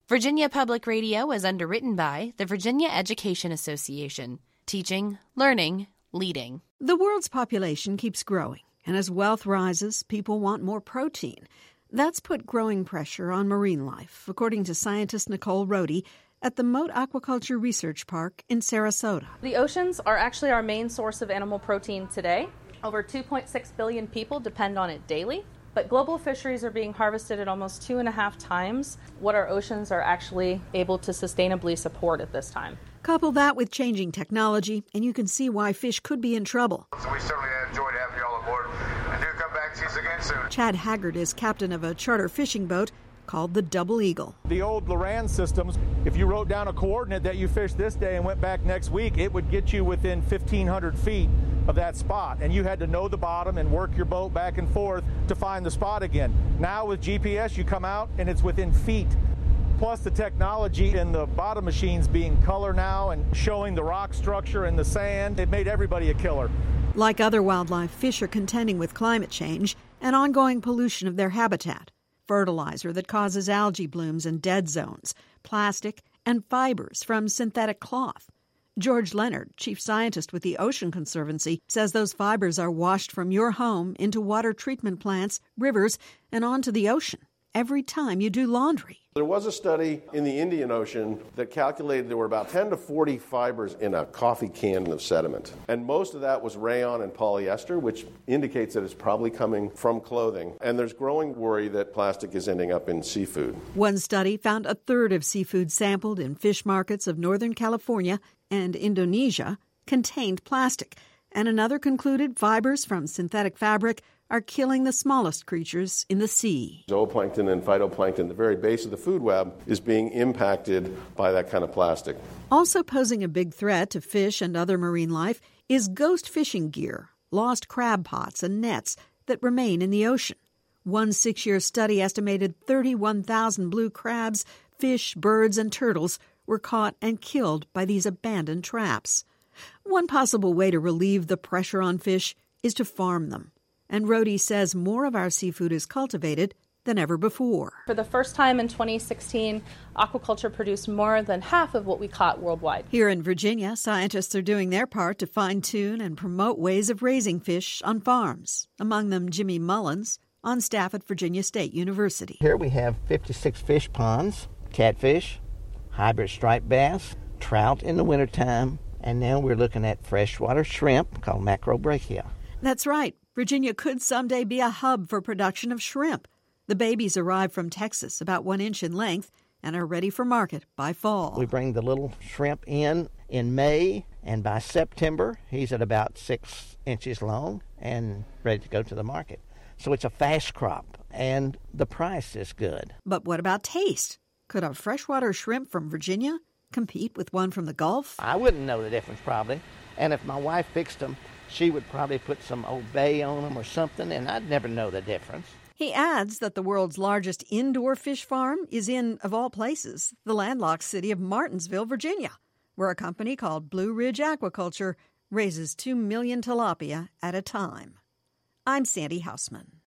Virginia Public Radio is underwritten by the Virginia Education Association. Teaching, learning, leading. The world's population keeps growing, and as wealth rises, people want more protein. That's put growing pressure on marine life, according to scientist Nicole Rohde at the Mote Aquaculture Research Park in Sarasota. The oceans are actually our main source of animal protein today. Over 2.6 billion people depend on it daily, but global fisheries are being harvested at almost 2.5 times what our oceans are actually able to sustainably support at this time. Couple that with changing technology, and you can see why fish could be in trouble. So we certainly enjoyed having you all aboard, and do come back and see us again soon. Chad Haggard is captain of a charter fishing boat called the Double Eagle. The old Loran systems, if you wrote down a coordinate that you fished this day and went back next week, it would get you within 1,500 feet of that spot, and you had to know the bottom and work your boat back and forth to find the spot again. Now with GPS, you come out and it's within feet. Plus the technology in the bottom machines being color now and showing the rock structure and the sand, it made everybody a killer. Like other wildlife, fish are contending with climate change and ongoing pollution of their habitat. Fertilizer that causes algae blooms and dead zones, plastic, and fibers from synthetic cloth. George Leonard, chief scientist with the Ocean Conservancy, says those fibers are washed from your home into water treatment plants, rivers, and onto the ocean every time you do laundry. There was a study in the Indian Ocean that calculated there were about 10 to 40 fibers in a coffee can of sediment. And most of that was rayon and polyester, which indicates that it's probably coming from clothing. And there's growing worry that plastic is ending up in seafood. One study found a third of seafood sampled in fish markets of Northern California and Indonesia contained plastic. And another concluded fibers from synthetic fabric are killing the smallest creatures in the sea. Zooplankton and phytoplankton, the very base of the food web, is being impacted by that kind of plastic. Also posing a big threat to fish and other marine life is ghost fishing gear, lost crab pots and nets that remain in the ocean. One 6-year study estimated 31,000 blue crabs, fish, birds, and turtles were caught and killed by these abandoned traps. One possible way to relieve the pressure on fish is to farm them. And Rohde says more of our seafood is cultivated than ever before. For the first time in 2016, aquaculture produced more than half of what we caught worldwide. Here in Virginia, scientists are doing their part to fine-tune and promote ways of raising fish on farms. Among them, Jimmy Mullins, on staff at Virginia State University. Here we have 56 fish ponds, catfish, hybrid striped bass, trout in the wintertime, and now we're looking at freshwater shrimp called macrobrachia. That's right. Virginia could someday be a hub for production of shrimp. The babies arrive from Texas, about 1 inch in length, and are ready for market by fall. We bring the little shrimp in May, and by September, he's at about 6 inches long and ready to go to the market. So it's a fast crop, and the price is good. But what about taste? Could a freshwater shrimp from Virginia compete with one from the Gulf? I wouldn't know the difference, probably. And if my wife fixed them, she would probably put some Old Bay on them or something, and I'd never know the difference. He adds that the world's largest indoor fish farm is in, of all places, the landlocked city of Martinsville, Virginia, where a company called Blue Ridge Aquaculture raises 2 million tilapia at a time. I'm Sandy Hausman.